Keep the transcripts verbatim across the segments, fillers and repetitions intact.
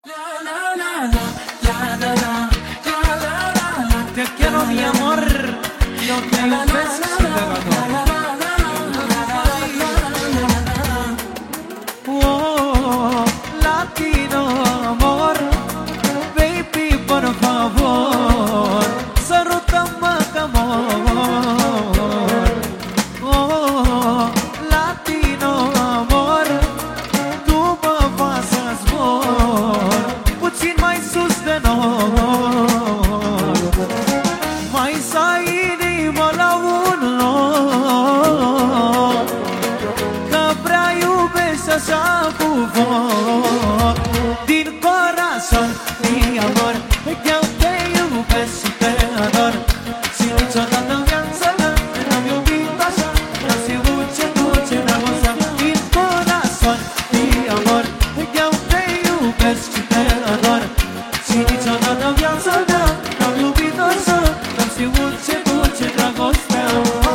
Te quiero mi amor, yo te beso y te adoro. Oh, latino amor, baby por favor, salútame amor. Oh, latino amor, tu mă pasă zbor, puțin mai sus de nor, mai să inima la un loc, că prea iubesc așa cu foc. Din corazon, mi amor, eu te iubesc și te ador, și niciodată în viața mea n-am iubit așa, n-am știut ce duce dragostea. Din corazon, mi amor, eu te iubesc și te ador, și niciodată în viața mea n-am iubit așa, n-am știut ce duce dragostea.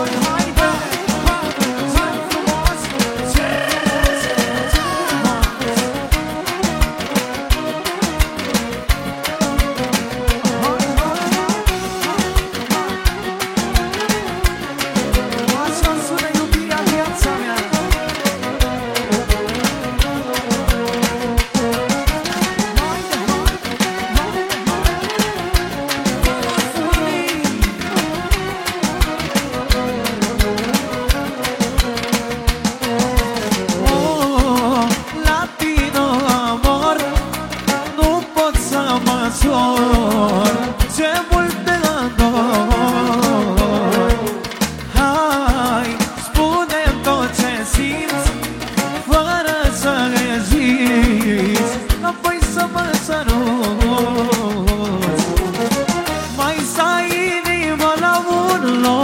Ce mult te ador, hai, spune-mi tot ce simți, fără să reziți, apoi să mă săruți, mai să ai inima la un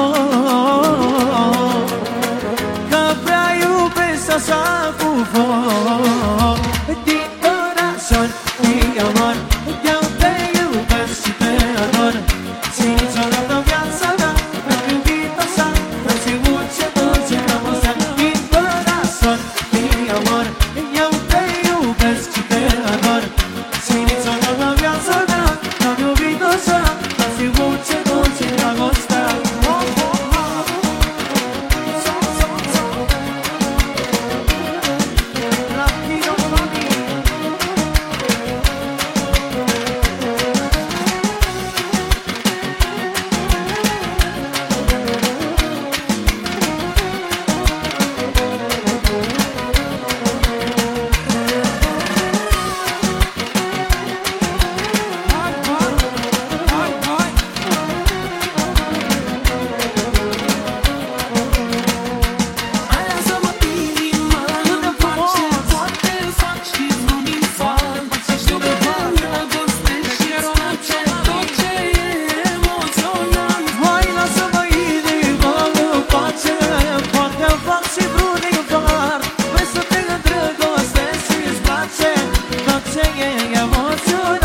loc, că prea iubesc așa cu foc. Din corazon, mi amor, eu te iubesc și te ador, și niciodată în viața mea n-am iubit așa, n-am știut ce duce dragostea. Din corazon, mi amor, eu te iubesc și te ador, și niciodată în viața mea n-am iubit așa, n-am știut ce duce dragostea. Emoțional.